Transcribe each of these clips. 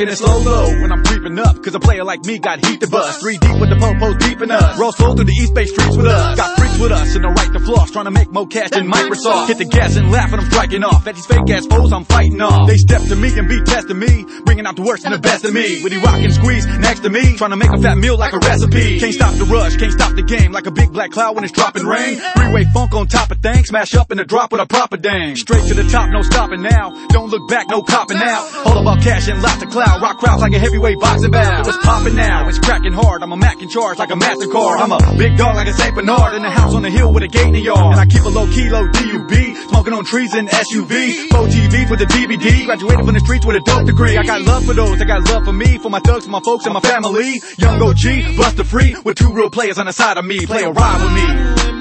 taking it slow when I'm creeping up, cause a player like me got heat to bust. 3 deep with the po-po deep in us. Roll slow through the East Bay streets with us. Got freaks with us and the right to floss, trying to make more cash than Microsoft. Hit the gas and laugh when I'm striking off. At these fake ass foes I'm fighting off. They step to me and be testing me, bringing out the worst and the best of me. With he rock and squeeze next to me, trying to make a fat meal like a recipe. Can't stop the rush, can't stop the game, like a big black cloud when it's dropping rain. Freeway funk on top of things, smash up in the drop with a proper dang. Straight to the top, no stopping now. Don't look back, no copping out. All about cash and lots of clout. Rock crowds like a heavyweight boxing bout. It's popping now, it's cracking hard. I'm a Mac in charge like a MasterCard. I'm a big dog like a St. Bernard in a house on the hill with a gate in the yard. And I keep a low kilo DUB, smoking on trees in SUV. 4 TVs with a DVD, graduated from the streets with a dope degree. I got love for those, I got love for me, for my thugs, for my folks and my family. Young OG, Buster Free, with 2 real players on the side of me. Play a ride with me.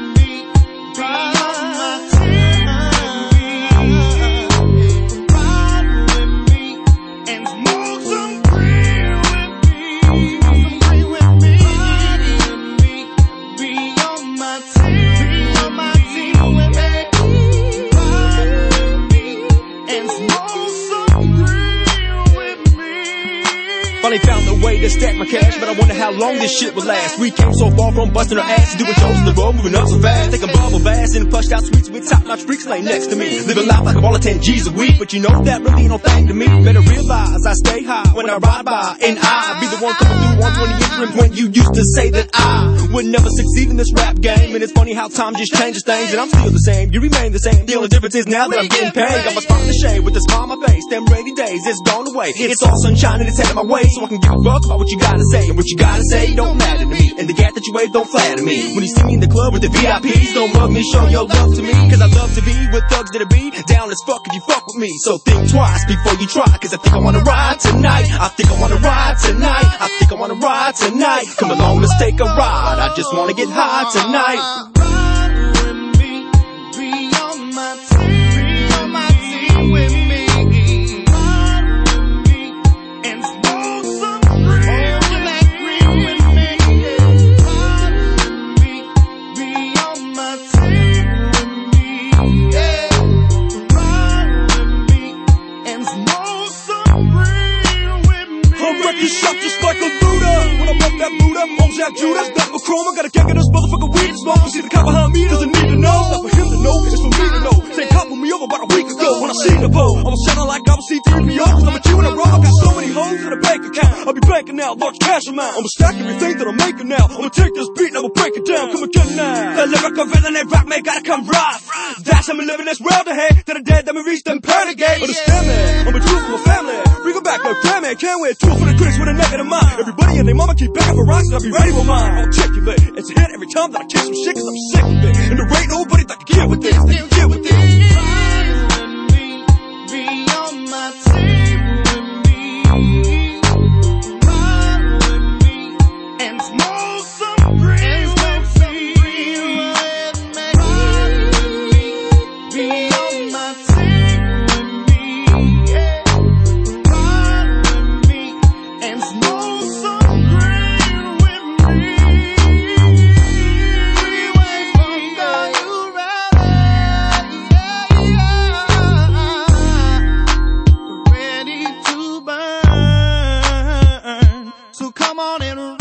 Finally found a way to stack my cash, but I wonder how long this shit will last. We came so far from busting our ass, doing shows on the road, moving up so fast. Taking bubble baths in pushed out suites with top-notch freaks laying next to me. Living life like a ball of 10 G's a week, but you know that really ain't no thing to me. Better realize I stay high when I ride by, and I be the one coming through on 20 inches when you used to say that I would never succeed in this rap game. And it's funny how time just changes things, and I'm still the same, you remain the same. The only difference is now that I'm getting paid. Got my spot in the shade with a smile on my face. Them rainy days, it's gone away. It's all sunshine and it's headed my way, so I can give a fuck about what you gotta say. And what you gotta say don't matter to me, and the gat that you wave don't flatter me. When you see me in the club with the VIPs, don't mug me, show your love to me, cause I love to be with thugs that'll be down as fuck if you fuck with me. So think twice before you try, cause I think I wanna ride tonight. I think I wanna ride tonight. I think I wanna ride tonight. Come along, let's take a ride. I just wanna get high tonight. Ride with me, be on my team with me. You shot just like a Buddha. When I bump that Buddha, on Jack Judas, back with chrome, I got a gang of this motherfucker weed to smoke. See the cop behind me doesn't need to know. Not for him to know, it's for me to know. Same cop with me over about a week ago. When I seen the pole, I was sounding like I was C3PO. Cause I'm a G when I roll, I got so many hoes in a bank account. I'll be banking out large cash amount. I'ma stack everything that I'm making now. I'ma take this beat and I'ma break it down. Come again now. The lyrical villain and rap man gotta come rough. That's how me living this world ahead. To the dead that me reach them pearly gates. Understand that, I'm a true for my family. Bring it back, my fan man can't wait. 2 for the critics with a negative mind. Everybody and their mama keep begging for rocks, and I'll be ready for mine. Articulate, it's a hit every time that I kiss some shit, cause I'm sick of it. And there ain't nobody that can get with this, they can get with this. Ride with me, be on my team with me. Ride with me, and smoke some green with me. Ride with me, be on my team with me. Ride with me, and smoke some green with me. Freeway funk, are you ready? Ready to burn. So come on and